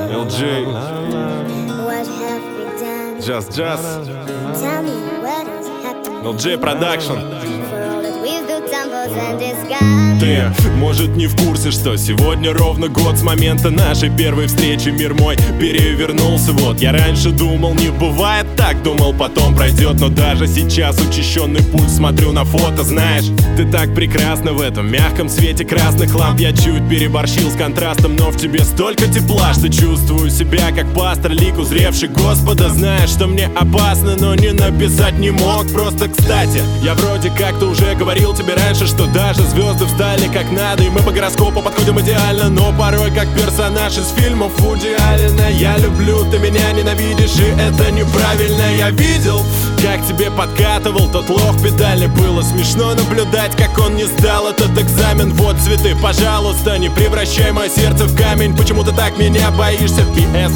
LG, What have we done? Just, Tell me what has happened. LG Production. For all that we've built temples and it's gone. Ты, может, не в курсе, что сегодня ровно год с момента нашей первой встречи. Мир мой перевернулся, вот. Я раньше думал, не бывает так, думал, потом пройдет. Но даже сейчас учащенный пульс, смотрю на фото, знаешь. Ты так прекрасна в этом мягком свете красных ламп. Я чуть переборщил с контрастом, но в тебе столько тепла, что чувствую себя как пастор, лик узревший Господа. Знаешь, что мне опасно, но не написать не мог. Просто, кстати, я вроде как-то уже говорил тебе раньше, что даже звезды встали как надо, и мы по гороскопу подходим идеально. Но порой как персонаж из фильмов Вуди Аллена. Я люблю, ты меня ненавидишь, и это неправильно. Я видел, как тебе подкатывал тот лох педали. Было смешно наблюдать, как он не сдал этот экзамен. Вот цветы, пожалуйста, не превращай мое сердце в камень. Почему ты так меня боишься? PS.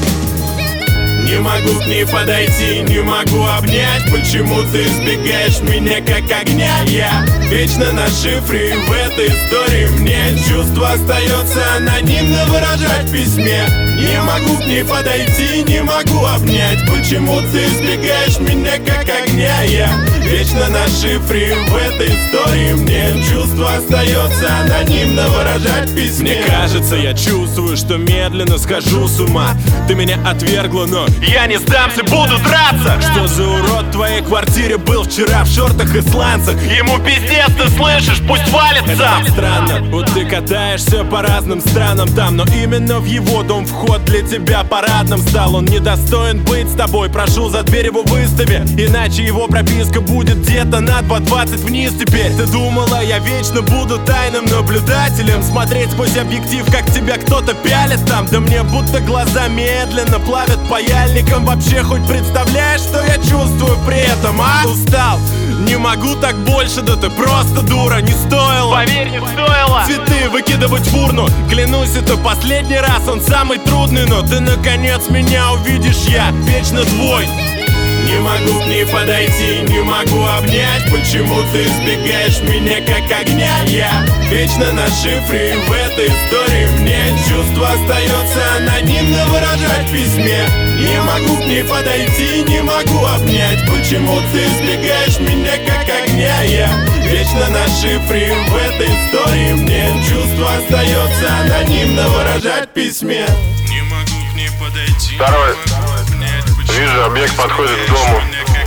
Не могу к ней подойти, не могу обнять. Почему ты избегаешь меня как огня? Я вечно на шифре, и в этой истории мне чувство остается анонимно выражать в письме. Не могу к ней подойти, не могу обнять. Почему ты избегаешь меня как огня? Я вечно на шифре, и в этой истории мне чувство остается анонимно выражать в письме. Мне кажется, я чувствую, что медленно схожу с ума. Ты меня отвергла, но я не сдамся, буду драться. Что за урод в твоей квартире был вчера в шортах и сланцах? Ему пиздец, ты слышишь, пусть валит сам. Это странно, вот ты катаешься по разным странам там, но именно в его дом вход для тебя парадным стал. Он недостоин быть с тобой, прошу, за дверь его выстави, иначе его прописка будет где-то на 2.20 вниз теперь. Ты думала, я вечно буду тайным наблюдателем, смотреть сквозь объектив, как тебя кто-то пялит там? Да мне будто глаза медленно плавят паяльником. Вообще хоть представляешь, что я чувствую при этом, а? Устал, не могу так больше, да ты просто дура, не стоило. Поверь, не стоило цветы выкидывать в урну. Клянусь, это последний раз, он самый трудный. Но ты наконец меня увидишь, я вечно твой. Не могу к ней подойти, не могу обнять. Почему ты избегаешь меня как огня? Я вечно на шифре, и в этой истории мне чувство остается анонимно выражать в письме. Не могу к ней подойти, не могу обнять. Почему ты избегаешь меня как огня? Я вечно на шифре, и в этой истории мне чувство остается анонимно выражать в письме. Не могу к ней подойти. Второй. Вижу, объект подходит к дому.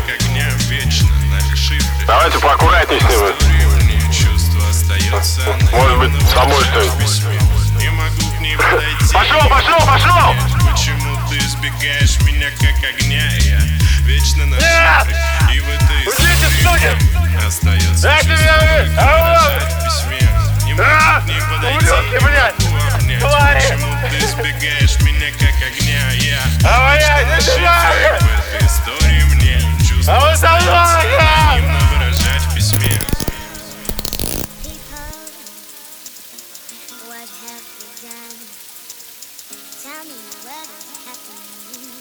Давайте поаккуратней с ним. Может быть, с собой что-нибудь. Пошел! Почему ты избегаешь меня как огня? Я вечно на шифре, и в этой истории остается чувство выражать в письме. Не могу к ней подойти, не могу обнять. Почему ты избегаешь меня как огня? Я вечно на шифре, в этой истории мне чувство остается анонимно выражать в письме. What have we done? Tell me what has happened.